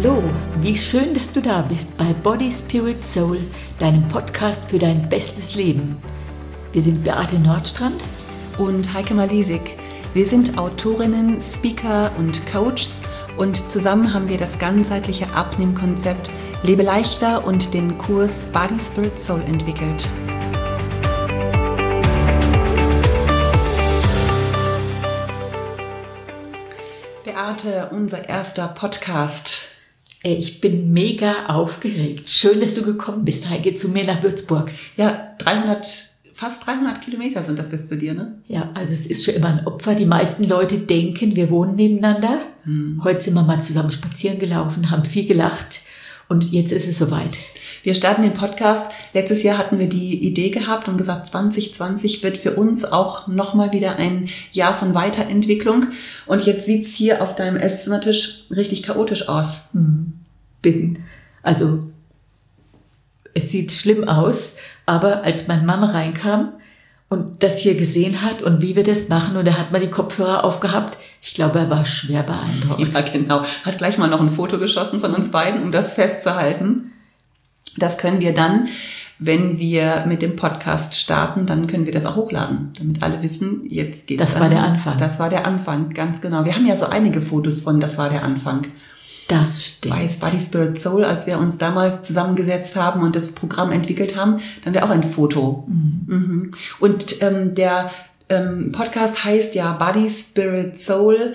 Hallo, wie schön, dass du da bist bei Body, Spirit, Soul, deinem Podcast für dein bestes Leben. Wir sind Beate Nordstrand und Heike Malisik. Wir sind Autorinnen, Speaker und Coaches und zusammen haben wir das ganzheitliche Abnehmkonzept Lebe leichter und den Kurs Body, Spirit, Soul entwickelt. Beate, unser erster Podcast. Ich bin mega aufgeregt. Schön, dass du gekommen bist, Heike, zu mir nach Würzburg. Ja, fast 300 Kilometer sind das bis zu dir, ne? Ja, also es ist schon immer ein Opfer. Die meisten Leute denken, wir wohnen nebeneinander. Heute sind wir mal zusammen spazieren gelaufen, haben viel gelacht und jetzt ist es soweit. Wir starten den Podcast. Letztes Jahr hatten wir die Idee gehabt und gesagt, 2020 wird für uns auch nochmal wieder ein Jahr von Weiterentwicklung. Und jetzt sieht's hier auf deinem Esszimmertisch richtig chaotisch aus. Also, es sieht schlimm aus, aber als mein Mann reinkam und das hier gesehen hat und wie wir das machen und er hat mal die Kopfhörer aufgehabt, ich glaube, er war schwer beeindruckt. Ja, genau. Hat gleich mal noch ein Foto geschossen von uns beiden, um das festzuhalten. Das können wir dann, wenn wir mit dem Podcast starten, dann können wir das auch hochladen, damit alle wissen, jetzt geht's. Das war der Anfang. Das war der Anfang, ganz genau. Wir haben ja so einige Fotos von Das war der Anfang. Das stimmt. Bei Body, Spirit, Soul, als wir uns damals zusammengesetzt haben und das Programm entwickelt haben, dann wäre auch ein Foto. Und der Podcast heißt ja Body, Spirit, Soul,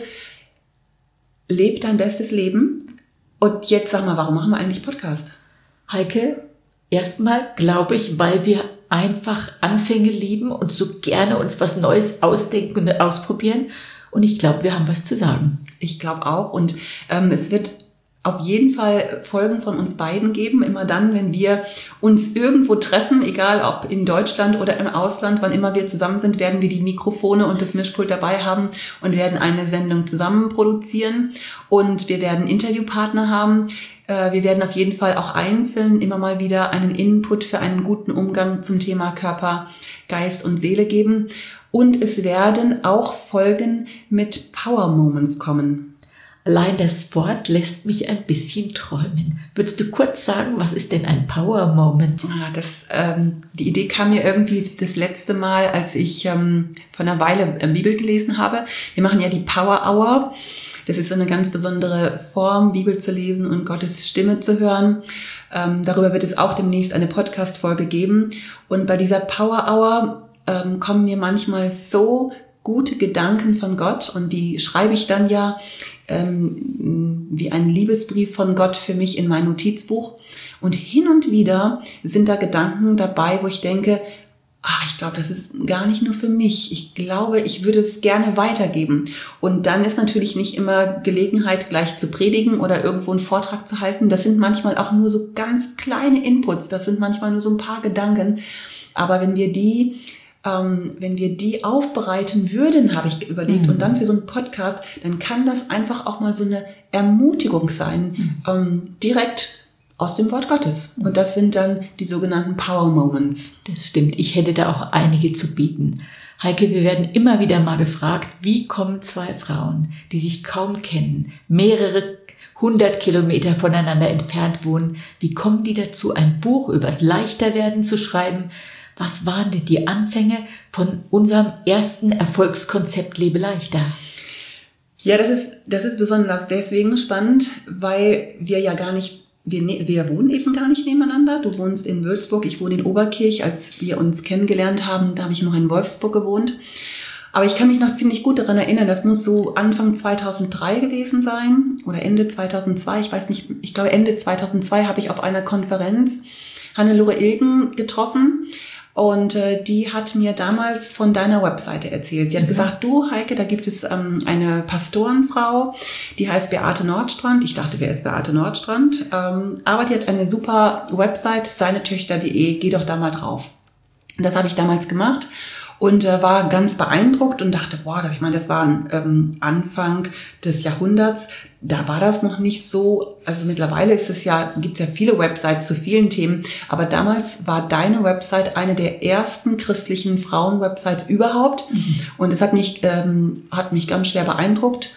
lebt dein bestes Leben. Und jetzt sag mal, warum machen wir eigentlich Podcast? Heike, erstmal glaube ich, weil wir einfach Anfänge lieben und so gerne uns was Neues ausdenken und ausprobieren. Und ich glaube, wir haben was zu sagen. Ich glaube auch. Und es wird auf jeden Fall Folgen von uns beiden geben. Immer dann, wenn wir uns irgendwo treffen, egal ob in Deutschland oder im Ausland, wann immer wir zusammen sind, werden wir die Mikrofone und das Mischpult dabei haben und werden eine Sendung zusammen produzieren. Und wir werden Interviewpartner haben. Wir werden auf jeden Fall auch einzeln immer mal wieder einen Input für einen guten Umgang zum Thema Körper, Geist und Seele geben. Und es werden auch Folgen mit Power Moments kommen. Allein das Wort lässt mich ein bisschen träumen. Würdest du kurz sagen, was ist denn ein Power Moment? Die Idee kam mir irgendwie das letzte Mal, als ich vor einer Weile Bibel gelesen habe. Wir machen ja die Power Hour. Das ist so eine ganz besondere Form, Bibel zu lesen und Gottes Stimme zu hören. Darüber wird es auch demnächst eine Podcast-Folge geben. Und bei dieser Power Hour kommen mir manchmal so gute Gedanken von Gott und die schreibe ich dann ja wie ein Liebesbrief von Gott für mich in mein Notizbuch. Und hin und wieder sind da Gedanken dabei, wo ich denke, ich glaube, das ist gar nicht nur für mich. Ich glaube, ich würde es gerne weitergeben. Und dann ist natürlich nicht immer Gelegenheit, gleich zu predigen oder irgendwo einen Vortrag zu halten. Das sind manchmal auch nur so ganz kleine Inputs. Das sind manchmal nur so ein paar Gedanken. Aber wenn wir die aufbereiten würden, habe ich überlegt, und dann für so einen Podcast, dann kann das einfach auch mal so eine Ermutigung sein, direkt aus dem Wort Gottes. Und das sind dann die sogenannten Power Moments. Das stimmt. Ich hätte da auch einige zu bieten. Heike, wir werden immer wieder mal gefragt, wie kommen zwei Frauen, die sich kaum kennen, mehrere 100 Kilometer voneinander entfernt wohnen, wie kommen die dazu, ein Buch übers Leichterwerden zu schreiben? Was waren denn die Anfänge von unserem ersten Erfolgskonzept Lebe leichter? Ja, das ist besonders deswegen spannend, weil wir ja gar nicht, wir wohnen eben gar nicht nebeneinander. Du wohnst in Würzburg, ich wohne in Oberkirch. Als wir uns kennengelernt haben, da habe ich noch in Wolfsburg gewohnt. Aber ich kann mich noch ziemlich gut daran erinnern, das muss so Anfang 2003 gewesen sein oder Ende 2002, ich weiß nicht, ich glaube Ende 2002 habe ich auf einer Konferenz Hannelore Ilgen getroffen. Und die hat mir damals von deiner Webseite erzählt. Sie hat gesagt, du Heike, da gibt es eine Pastorenfrau, die heißt Beate Nordstrand. Ich dachte, wer ist Beate Nordstrand? Aber die hat eine super Website, seinetöchter.de, geh doch da mal drauf. Und das habe ich damals gemacht und war ganz beeindruckt und dachte, das war ein Anfang des Jahrhunderts. Da war das noch nicht so, also mittlerweile gibt's ja viele Websites zu vielen Themen, aber damals war deine Website eine der ersten christlichen Frauen-Websites überhaupt und es hat mich ganz schwer beeindruckt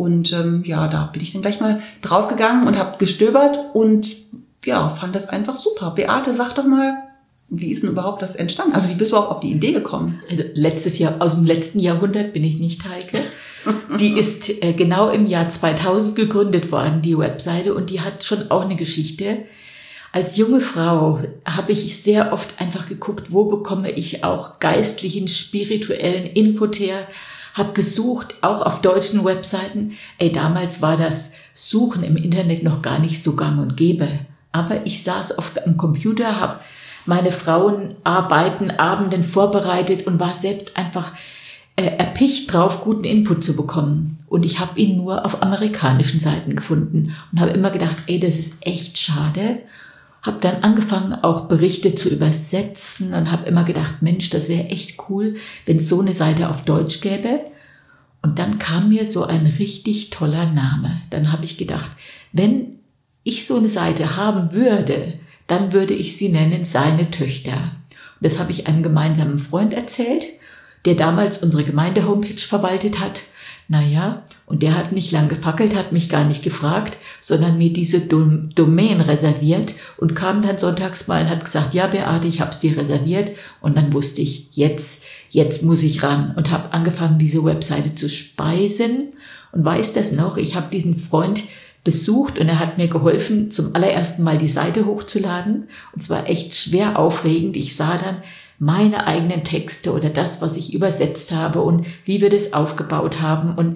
Und da bin ich dann gleich mal draufgegangen und habe gestöbert und fand das einfach super. Beate, sag doch mal, wie ist denn überhaupt das entstanden? Also wie bist du überhaupt auf die Idee gekommen? Also aus dem letzten Jahrhundert bin ich nicht, Heike. Die ist genau im Jahr 2000 gegründet worden, die Webseite, und die hat schon auch eine Geschichte. Als junge Frau habe ich sehr oft einfach geguckt, wo bekomme ich auch geistlichen, spirituellen Input her, habe gesucht, auch auf deutschen Webseiten. Damals war das Suchen im Internet noch gar nicht so gang und gäbe. Aber ich saß oft am Computer, habe meine Frauenarbeiten, Abenden vorbereitet und war selbst einfach erpicht drauf, guten Input zu bekommen. Und ich habe ihn nur auf amerikanischen Seiten gefunden und habe immer gedacht, das ist echt schade. Habe dann angefangen, auch Berichte zu übersetzen und habe immer gedacht, Mensch, das wäre echt cool, wenn es so eine Seite auf Deutsch gäbe. Und dann kam mir so ein richtig toller Name. Dann habe ich gedacht, wenn ich so eine Seite haben würde, dann würde ich sie nennen Seine Töchter. Und das habe ich einem gemeinsamen Freund erzählt, der damals unsere Gemeinde-Homepage verwaltet hat. Und der hat nicht lang gefackelt, hat mich gar nicht gefragt, sondern mir diese Domain reserviert und kam dann sonntags mal und hat gesagt, ja Beate, ich hab's dir reserviert. Und dann wusste ich, jetzt muss ich ran und habe angefangen, diese Webseite zu speisen. Und weiß das noch, ich habe diesen Freund besucht und er hat mir geholfen, zum allerersten Mal die Seite hochzuladen. Und zwar echt schwer aufregend. Ich sah dann meine eigenen Texte oder das, was ich übersetzt habe und wie wir das aufgebaut haben. Und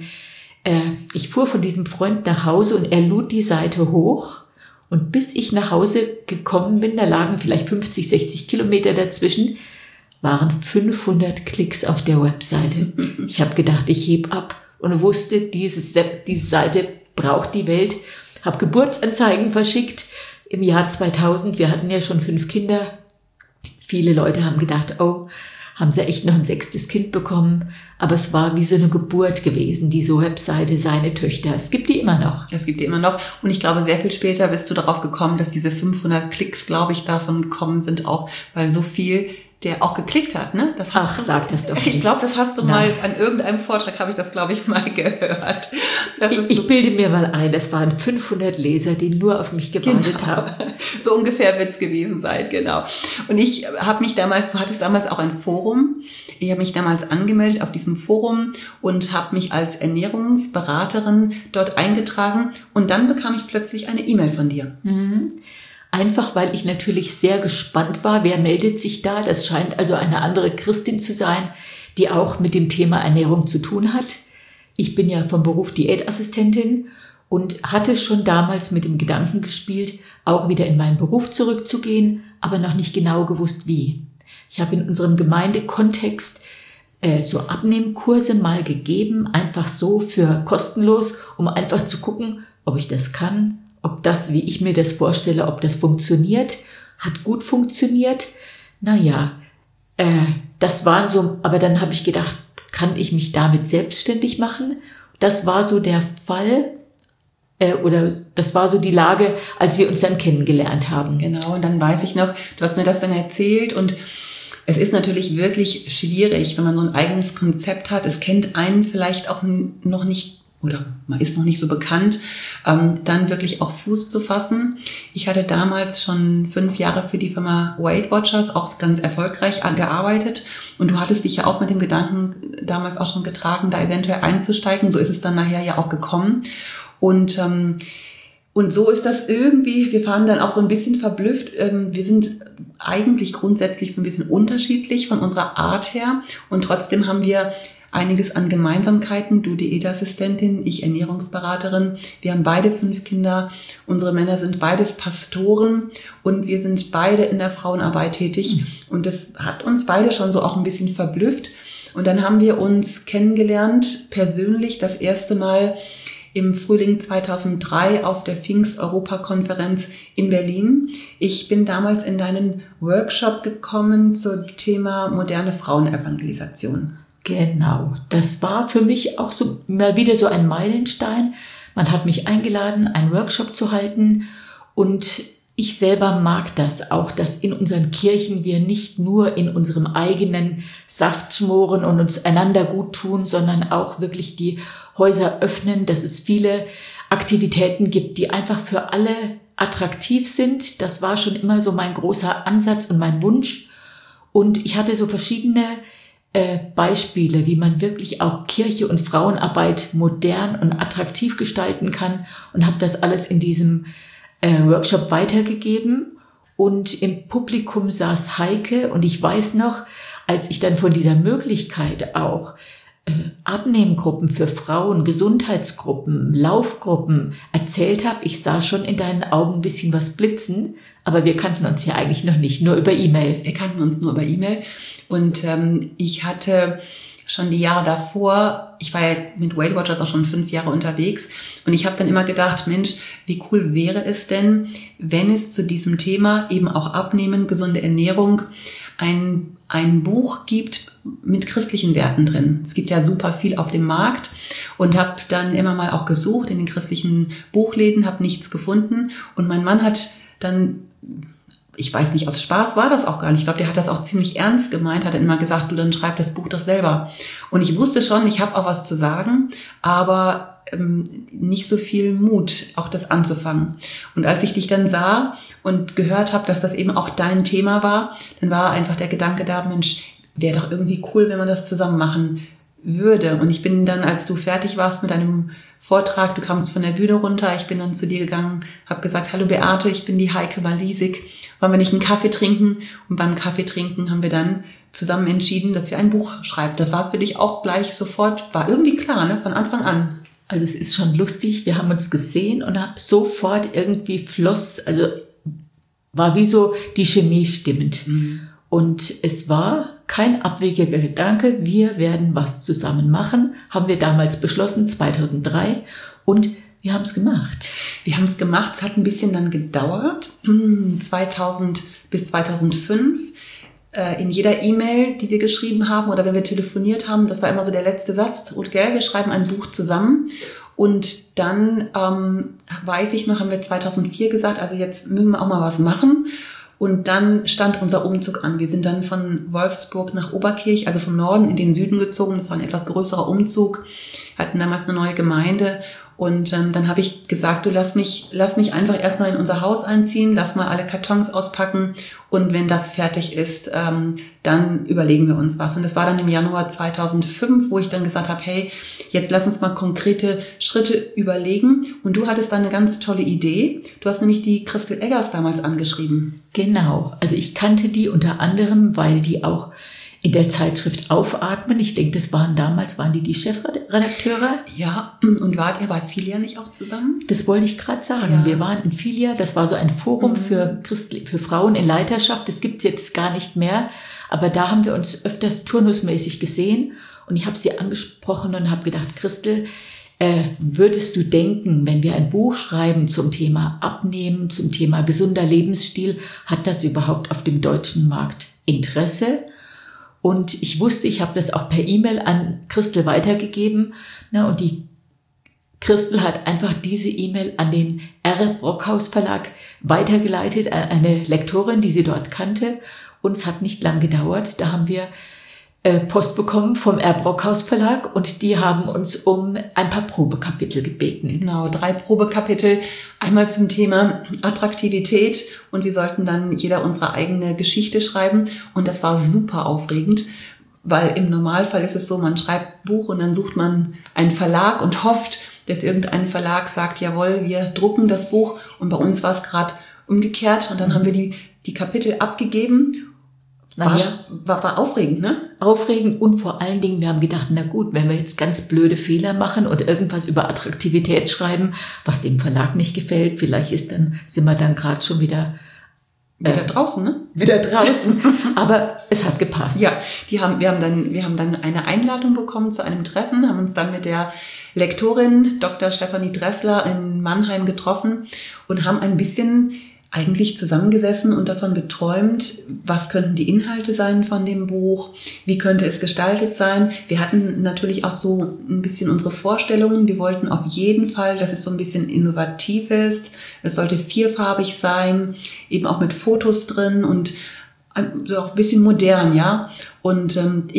ich fuhr von diesem Freund nach Hause und er lud die Seite hoch. Und bis ich nach Hause gekommen bin, da lagen vielleicht 50, 60 Kilometer dazwischen, waren 500 Klicks auf der Webseite. Ich habe gedacht, ich heb ab und wusste, diese Seite braucht die Welt. Habe Geburtsanzeigen verschickt im Jahr 2000. Wir hatten ja schon 5 Kinder. Viele Leute haben gedacht, haben sie echt noch ein 6. Kind bekommen. Aber es war wie so eine Geburt gewesen, diese Webseite Seine Töchter. Es gibt die immer noch. Es gibt die immer noch. Und ich glaube, sehr viel später bist du darauf gekommen, dass diese 500 Klicks, glaube ich, davon gekommen sind, auch weil so viel der auch geklickt hat, ne? Sag das doch nicht. Ich glaube, das hast du mal an irgendeinem Vortrag, habe ich das, glaube ich, mal gehört. Ich bilde mir mal ein, das waren 500 Leser, die nur auf mich gewartet haben. So ungefähr wird es gewesen sein, genau. Und ich habe mich damals, du hattest damals auch ein Forum, ich habe mich damals angemeldet auf diesem Forum und habe mich als Ernährungsberaterin dort eingetragen und dann bekam ich plötzlich eine E-Mail von dir. Mhm. Einfach, weil ich natürlich sehr gespannt war, wer meldet sich da. Das scheint also eine andere Christin zu sein, die auch mit dem Thema Ernährung zu tun hat. Ich bin ja vom Beruf Diätassistentin und hatte schon damals mit dem Gedanken gespielt, auch wieder in meinen Beruf zurückzugehen, aber noch nicht genau gewusst, wie. Ich habe in unserem Gemeindekontext so Abnehmkurse mal gegeben, einfach so für kostenlos, um einfach zu gucken, ob ich das kann, ob das, wie ich mir das vorstelle, ob das funktioniert, hat gut funktioniert. Das waren so, aber dann habe ich gedacht, kann ich mich damit selbstständig machen? Das war so der Fall, oder das war so die Lage, als wir uns dann kennengelernt haben. Genau, und dann weiß ich noch, du hast mir das dann erzählt und es ist natürlich wirklich schwierig, wenn man so ein eigenes Konzept hat. Es kennt einen vielleicht auch noch nicht oder man ist noch nicht so bekannt, dann wirklich auch Fuß zu fassen. Ich hatte damals schon 5 Jahre für die Firma Weight Watchers auch ganz erfolgreich gearbeitet und du hattest dich ja auch mit dem Gedanken damals auch schon getragen, da eventuell einzusteigen. So ist es dann nachher ja auch gekommen und so ist das irgendwie, wir waren dann auch so ein bisschen verblüfft. Wir sind eigentlich grundsätzlich so ein bisschen unterschiedlich von unserer Art her und trotzdem haben wir einiges an Gemeinsamkeiten. Du Diätassistentin, ich Ernährungsberaterin. Wir haben beide 5 Kinder. Unsere Männer sind beides Pastoren und wir sind beide in der Frauenarbeit tätig. Und das hat uns beide schon so auch ein bisschen verblüfft. Und dann haben wir uns kennengelernt, persönlich das erste Mal im Frühling 2003 auf der Pfingst-Europa-Konferenz in Berlin. Ich bin damals in deinen Workshop gekommen zum Thema moderne Frauenevangelisation. Genau, das war für mich auch so mal wieder so ein Meilenstein. Man hat mich eingeladen, einen Workshop zu halten und ich selber mag das auch, dass in unseren Kirchen wir nicht nur in unserem eigenen Saft schmoren und uns einander gut tun, sondern auch wirklich die Häuser öffnen, dass es viele Aktivitäten gibt, die einfach für alle attraktiv sind. Das war schon immer so mein großer Ansatz und mein Wunsch. Und ich hatte so verschiedene Beispiele, wie man wirklich auch Kirche und Frauenarbeit modern und attraktiv gestalten kann, und habe das alles in diesem Workshop weitergegeben. Und im Publikum saß Heike, und ich weiß noch, als ich dann von dieser Möglichkeit auch Abnehmgruppen für Frauen, Gesundheitsgruppen, Laufgruppen erzählt habe, ich sah schon in deinen Augen ein bisschen was blitzen, aber wir kannten uns ja eigentlich noch nicht, nur über E-Mail. Wir kannten uns nur über E-Mail, und ich hatte schon die Jahre davor, ich war ja mit Weight Watchers auch schon 5 Jahre unterwegs, und ich habe dann immer gedacht, Mensch, wie cool wäre es denn, wenn es zu diesem Thema eben auch Abnehmen, gesunde Ernährung, ein Buch gibt mit christlichen Werten drin. Es gibt ja super viel auf dem Markt, und habe dann immer mal auch gesucht in den christlichen Buchläden, habe nichts gefunden, und mein Mann hat dann, ich weiß nicht, aus Spaß war das auch gar nicht, ich glaube, der hat das auch ziemlich ernst gemeint, hat dann immer gesagt, du, dann schreib das Buch doch selber. Und ich wusste schon, ich habe auch was zu sagen, aber nicht so viel Mut, auch das anzufangen. Und als ich dich dann sah und gehört habe, dass das eben auch dein Thema war, dann war einfach der Gedanke da, Mensch, wäre doch irgendwie cool, wenn man das zusammen machen würde. Und ich bin dann, als du fertig warst mit deinem Vortrag, du kamst von der Bühne runter, ich bin dann zu dir gegangen, habe gesagt, hallo Beate, ich bin die Heike Malisik, wollen wir nicht einen Kaffee trinken? Und beim Kaffeetrinken haben wir dann zusammen entschieden, dass wir ein Buch schreiben. Das war für dich auch gleich sofort, war irgendwie klar, ne, von Anfang an. Also es ist schon lustig, wir haben uns gesehen und sofort irgendwie floss, also war wie so die Chemie stimmend. Mhm. Und es war kein abwegiger Gedanke, wir werden was zusammen machen, haben wir damals beschlossen, 2003, und wir haben es gemacht. Wir haben es gemacht, es hat ein bisschen dann gedauert, 2000 bis 2005. In jeder E-Mail, die wir geschrieben haben oder wenn wir telefoniert haben, das war immer so der letzte Satz, Rutger, wir schreiben ein Buch zusammen. Und dann, weiß ich noch, haben wir 2004 gesagt, also jetzt müssen wir auch mal was machen. Und dann stand unser Umzug an. Wir sind dann von Wolfsburg nach Oberkirch, also vom Norden in den Süden gezogen. Das war ein etwas größerer Umzug, hatten damals eine neue Gemeinde. Und dann habe ich gesagt, du lass mich einfach erstmal in unser Haus einziehen, lass mal alle Kartons auspacken, und wenn das fertig ist, dann überlegen wir uns was. Und das war dann im Januar 2005, wo ich dann gesagt habe, hey, jetzt lass uns mal konkrete Schritte überlegen. Und du hattest dann eine ganz tolle Idee. Du hast nämlich die Christel Eggers damals angeschrieben. Genau, also ich kannte die unter anderem, weil die auch in der Zeitschrift Aufatmen, ich denke, waren die Chefredakteure. Ja, und wart ihr bei Filia nicht auch zusammen? Das wollte ich gerade sagen. Ja. Wir waren in Filia, das war so ein Forum für Frauen in Leiterschaft, das gibt's jetzt gar nicht mehr, aber da haben wir uns öfters turnusmäßig gesehen, und ich habe sie angesprochen und habe gedacht, Christel, würdest du denken, wenn wir ein Buch schreiben zum Thema Abnehmen, zum Thema gesunder Lebensstil, hat das überhaupt auf dem deutschen Markt Interesse? Und ich wusste, ich habe das auch per E-Mail an Christel weitergegeben. Und die Christel hat einfach diese E-Mail an den R. Brockhaus Verlag weitergeleitet, an eine Lektorin, die sie dort kannte. Und es hat nicht lang gedauert. Da haben wir Post bekommen vom R. Brockhaus Verlag, und die haben uns um ein paar Probekapitel gebeten. Genau, 3 Probekapitel. Einmal zum Thema Attraktivität, und wir sollten dann jeder unsere eigene Geschichte schreiben, und das war super aufregend, weil im Normalfall ist es so, man schreibt ein Buch und dann sucht man einen Verlag und hofft, dass irgendein Verlag sagt, jawohl, wir drucken das Buch, und bei uns war es gerade umgekehrt, und dann haben wir die Kapitel abgegeben. War aufregend, ne? Aufregend, und vor allen Dingen, wir haben gedacht, na gut, wenn wir jetzt ganz blöde Fehler machen und irgendwas über Attraktivität schreiben, was dem Verlag nicht gefällt, vielleicht sind wir dann gerade schon wieder draußen, ne? Wieder draußen. Aber es hat gepasst. Ja, wir haben dann eine Einladung bekommen zu einem Treffen, haben uns dann mit der Lektorin Dr. Stefanie Dressler in Mannheim getroffen und haben ein bisschen eigentlich zusammengesessen und davon geträumt, was könnten die Inhalte sein von dem Buch, wie könnte es gestaltet sein. Wir hatten natürlich auch so ein bisschen unsere Vorstellungen. Wir wollten auf jeden Fall, dass es so ein bisschen innovativ ist. Es sollte vierfarbig sein, eben auch mit Fotos drin und auch ein bisschen modern, ja. Und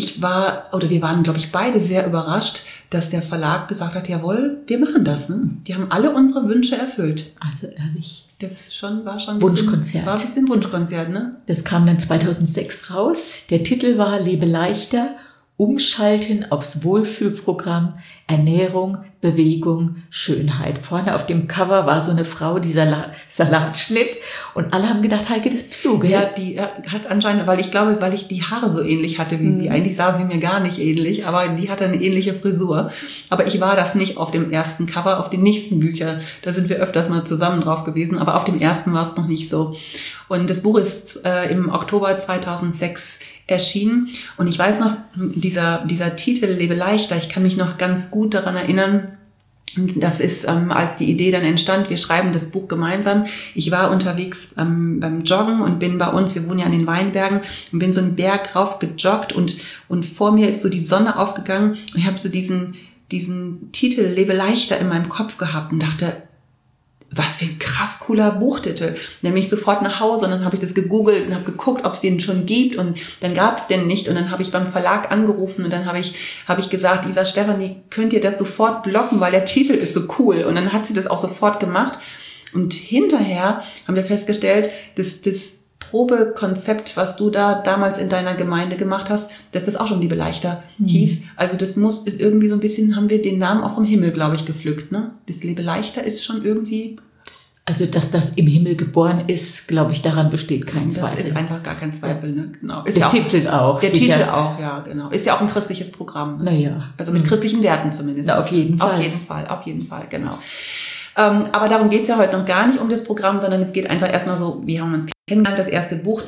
wir waren, glaube ich, beide sehr überrascht, dass der Verlag gesagt hat, jawohl, wir machen das. Ne? Die haben alle unsere Wünsche erfüllt. Also ehrlich. Das war schon ein Wunschkonzert. War ein bisschen Wunschkonzert, ne? Das kam dann 2006 raus. Der Titel war Lebe leichter, Umschalten aufs Wohlfühlprogramm, Ernährung, Bewegung, Schönheit. Vorne auf dem Cover war so eine Frau, die Salat schnitt und alle haben gedacht, Heike, das bist du, gell? Ja, die hat anscheinend, weil ich die Haare so ähnlich hatte wie sie. Eigentlich sah sie mir gar nicht ähnlich, aber die hatte eine ähnliche Frisur. Aber ich war das nicht auf dem ersten Cover, auf den nächsten Büchern. Da sind wir öfters mal zusammen drauf gewesen, aber auf dem ersten war es noch nicht so. Und das Buch ist im Oktober 2006 erschienen. Und ich weiß noch, dieser Titel Lebe leichter, ich kann mich noch ganz gut daran erinnern, das ist, als die Idee dann entstand, wir schreiben das Buch gemeinsam. Ich war unterwegs beim Joggen und bin bei uns, wir wohnen ja in den Weinbergen, und bin so einen Berg rauf gejoggt und vor mir ist so die Sonne aufgegangen und ich habe so diesen Titel Lebe leichter in meinem Kopf gehabt und dachte, was für ein krass cooler Buchtitel. Dann bin ich sofort nach Hause und dann habe ich das gegoogelt und habe geguckt, ob es den schon gibt und dann gab es den nicht und dann habe ich beim Verlag angerufen und dann habe ich gesagt, Isa Stefanie, könnt ihr das sofort blocken, weil der Titel ist so cool und dann hat sie das auch sofort gemacht und hinterher haben wir festgestellt, dass das Probekonzept, was du da damals in deiner Gemeinde gemacht hast, dass das auch schon Liebe leichter hieß. Also das ist irgendwie so ein bisschen, haben wir den Namen auch vom Himmel, glaube ich, gepflückt, ne? Das Liebe leichter ist schon irgendwie... Also, dass das im Himmel geboren ist, glaube ich, daran besteht kein Zweifel. Das ist einfach gar kein Zweifel, ne? Genau. Ist der ja auch, Titel auch. Der Titel auch, ja, genau. Ist ja auch ein christliches Programm. Naja. Also mit christlichen Werten zumindest. Na, auf jeden Fall. Auf jeden Fall, genau. Aber darum geht's ja heute noch gar nicht um das Programm, sondern es geht einfach erstmal so, wir haben uns kennengelernt, das erste Buch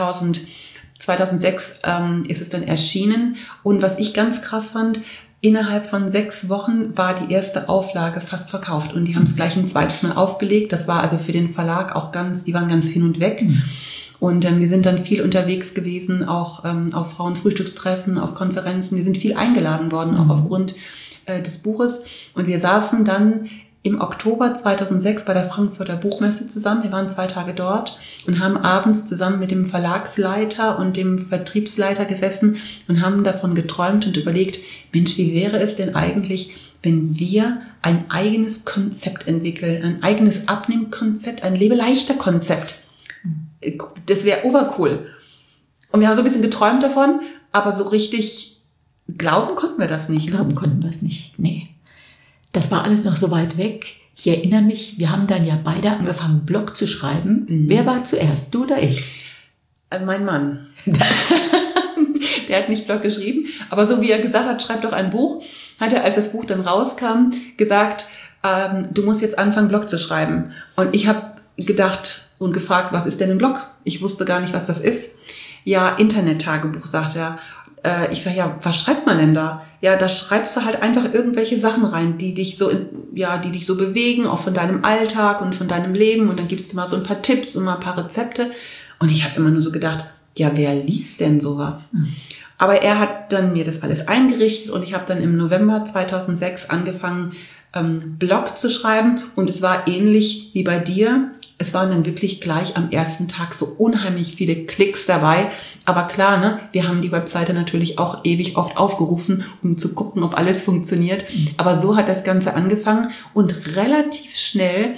2006 ist es dann erschienen. Und was ich ganz krass fand, innerhalb von 6 Wochen war die erste Auflage fast verkauft und die haben es gleich ein zweites Mal aufgelegt. Das war also für den Verlag auch die waren ganz hin und weg. Und wir sind dann viel unterwegs gewesen, auch auf Frauenfrühstückstreffen, auf Konferenzen. Wir sind viel eingeladen worden, auch aufgrund des Buches. Und wir saßen dann im Oktober 2006 bei der Frankfurter Buchmesse zusammen. Wir waren 2 Tage dort und haben abends zusammen mit dem Verlagsleiter und dem Vertriebsleiter gesessen und haben davon geträumt und überlegt, Mensch, wie wäre es denn eigentlich, wenn wir ein eigenes Konzept entwickeln, ein eigenes Abnehmkonzept, ein Lebe-leichter-Konzept. Das wäre obercool. Und wir haben so ein bisschen geträumt davon, aber so richtig glauben konnten wir das nicht. Glauben konnten wir es nicht, nee. Das war alles noch so weit weg. Ich erinnere mich, wir haben dann ja beide angefangen, einen Blog zu schreiben. Wer war zuerst, du oder ich? Mein Mann. Der hat nicht Blog geschrieben, aber so wie er gesagt hat, schreib doch ein Buch, hat er, als das Buch dann rauskam, gesagt, du musst jetzt anfangen, Blog zu schreiben. Und ich habe gedacht und gefragt, was ist denn ein Blog? Ich wusste gar nicht, was das ist. Ja, Internet-Tagebuch, sagt er. Ich sage, ja, was schreibt man denn da? Ja, da schreibst du halt einfach irgendwelche Sachen rein, die dich so bewegen, auch von deinem Alltag und von deinem Leben. Und dann gibst du mal so ein paar Tipps und mal ein paar Rezepte. Und ich habe immer nur so gedacht, ja, wer liest denn sowas? Aber er hat dann mir das alles eingerichtet und ich habe dann im November 2006 angefangen, Blog zu schreiben. Und es war ähnlich wie bei dir. Es waren dann wirklich gleich am ersten Tag so unheimlich viele Klicks dabei. Aber klar, ne, wir haben die Webseite natürlich auch ewig oft aufgerufen, um zu gucken, ob alles funktioniert. Aber so hat das Ganze angefangen. Und relativ schnell,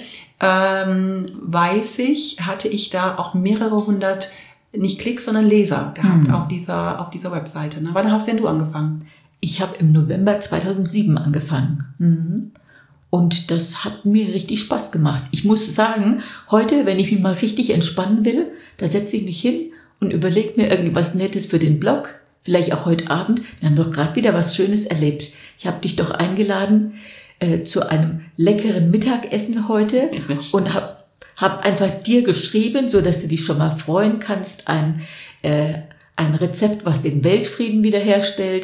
hatte ich da auch mehrere hundert, nicht Klicks, sondern Leser gehabt auf dieser Webseite. Ne? Wann hast denn du angefangen? Ich habe im November 2007 angefangen. Und das hat mir richtig Spaß gemacht. Ich muss sagen, heute, wenn ich mich mal richtig entspannen will, da setze ich mich hin und überlege mir irgendwas Nettes für den Blog. Vielleicht auch heute Abend. Wir haben doch gerade wieder was Schönes erlebt. Ich habe dich doch eingeladen zu einem leckeren Mittagessen heute und hab einfach dir geschrieben, so dass du dich schon mal freuen kannst. Ein Rezept, was den Weltfrieden wiederherstellt.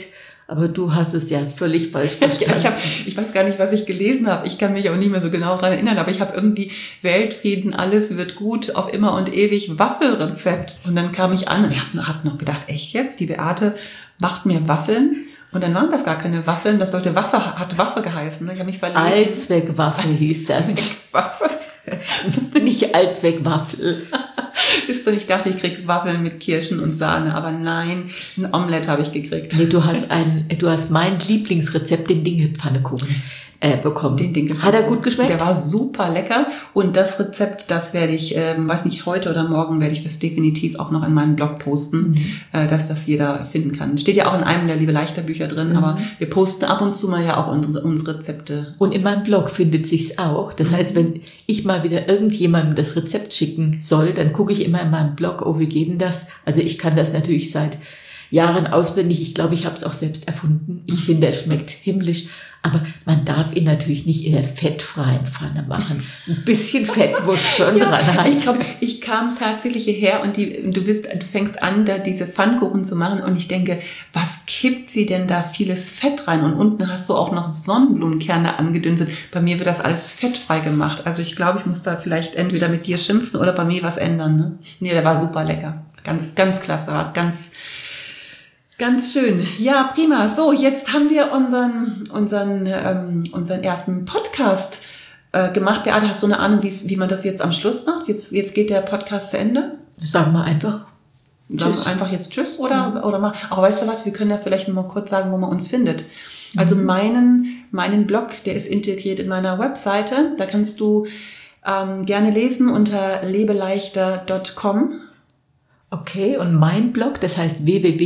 Aber du hast es ja völlig falsch verstanden. Ja, ich weiß gar nicht, was ich gelesen habe. Ich kann mich auch nicht mehr so genau daran erinnern, aber ich habe irgendwie Weltfrieden, alles wird gut, auf immer und ewig, Waffelrezept. Und dann kam ich an und hab noch gedacht, echt jetzt? Die Beate macht mir Waffeln? Und dann waren das gar keine Waffeln, das sollte hat Waffe geheißen. Ich habe mich verlesen. Allzweckwaffe hieß das. Allzweckwaffe. Nicht Allzweckwaffel. Ist so, ich dachte, ich krieg Waffeln mit Kirschen und Sahne, aber nein, ein Omelett habe ich gekriegt. Nee, du hast mein Lieblingsrezept, den Dinkelpfannekuchen, bekommen. Den Dinkelpfannekuchen. Hat er gut geschmeckt? Der war super lecker und das Rezept, das werde ich, weiß nicht, heute oder morgen werde ich das definitiv auch noch in meinen Blog posten, dass das jeder finden kann. Steht ja auch in einem der Liebe leichter Bücher drin, aber wir posten ab und zu mal ja auch unsere Rezepte. Und in meinem Blog findet sich's auch. Das heißt, wenn ich mal wieder irgendjemandem das Rezept schicken soll, dann gucke ich immer in meinem Blog, oh, wie geht denn das? Also ich kann das natürlich seit Jahren auswendig. Ich glaube, ich habe es auch selbst erfunden. Ich finde, es schmeckt himmlisch. Aber man darf ihn natürlich nicht in der fettfreien Pfanne machen. Ein bisschen Fett muss schon dran haben. Ich kam tatsächlich hierher und du fängst an, da diese Pfannkuchen zu machen und ich denke, was kippt sie denn da vieles Fett rein? Und unten hast du auch noch Sonnenblumenkerne angedünstet. Bei mir wird das alles fettfrei gemacht. Also ich glaube, ich muss da vielleicht entweder mit dir schimpfen oder bei mir was ändern. Ne? Nee, der war super lecker. Ganz, ganz klasse. War ganz schön. Ja, prima. So, jetzt haben wir unseren ersten Podcast gemacht. Beate, hast du eine Ahnung, wie man das jetzt am Schluss macht? Jetzt geht der Podcast zu Ende. Sagen wir einfach Tschüss. Einfach jetzt Tschüss oder mal. Aber weißt du was? Wir können ja vielleicht noch mal kurz sagen, wo man uns findet. Also meinen Blog, der ist integriert in meiner Webseite. Da kannst du gerne lesen unter lebeleichter.com. Okay, und mein Blog, das heißt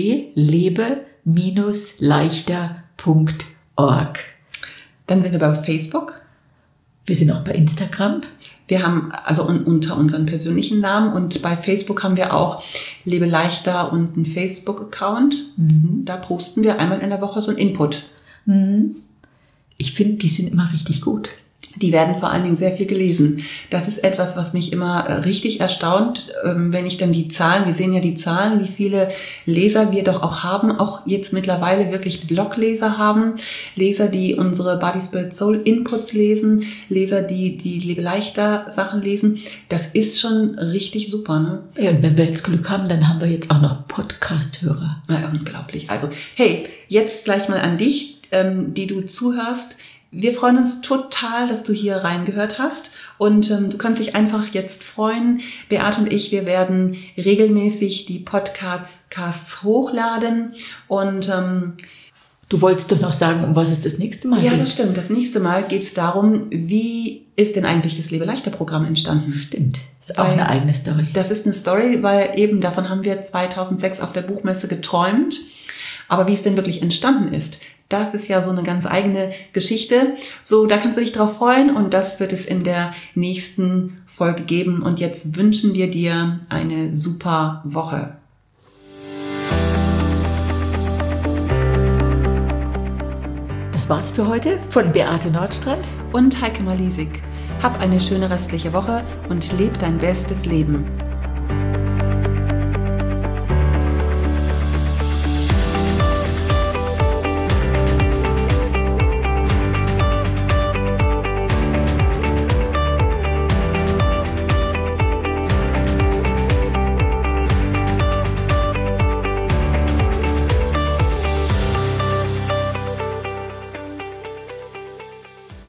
www.lebe-leichter.org. Dann sind wir bei Facebook. Wir sind auch bei Instagram. Wir haben also unter unseren persönlichen Namen und bei Facebook haben wir auch Lebe leichter und einen Facebook-Account. Da posten wir einmal in der Woche so einen Input. Ich finde, die sind immer richtig gut. Die werden vor allen Dingen sehr viel gelesen. Das ist etwas, was mich immer richtig erstaunt, wenn ich dann die Zahlen, wir sehen ja die Zahlen, wie viele Leser wir doch auch haben, auch jetzt mittlerweile wirklich Blogleser haben, Leser, die unsere Body, Spirit, Soul Inputs lesen, Leser, die Lebe leichter Sachen lesen. Das ist schon richtig super, ne? Ja, und wenn wir jetzt Glück haben, dann haben wir jetzt auch noch Podcast-Hörer. Ja, unglaublich. Also, hey, jetzt gleich mal an dich, die du zuhörst. Wir freuen uns total, dass du hier reingehört hast und du kannst dich einfach jetzt freuen. Beate und ich, wir werden regelmäßig die Podcasts hochladen und du wolltest doch noch sagen, um was es das nächste Mal geht. Ja, das stimmt. Das nächste Mal geht es darum, wie ist denn eigentlich das Lebe leichter Programm entstanden? Stimmt. Das ist auch eine eigene Story. Das ist eine Story, weil eben davon haben wir 2006 auf der Buchmesse geträumt. Aber wie es denn wirklich entstanden ist, das ist ja so eine ganz eigene Geschichte. So, da kannst du dich drauf freuen und das wird es in der nächsten Folge geben. Und jetzt wünschen wir dir eine super Woche. Das war's für heute von Beate Nordstrand und Heike Malisik. Hab eine schöne restliche Woche und leb dein bestes Leben.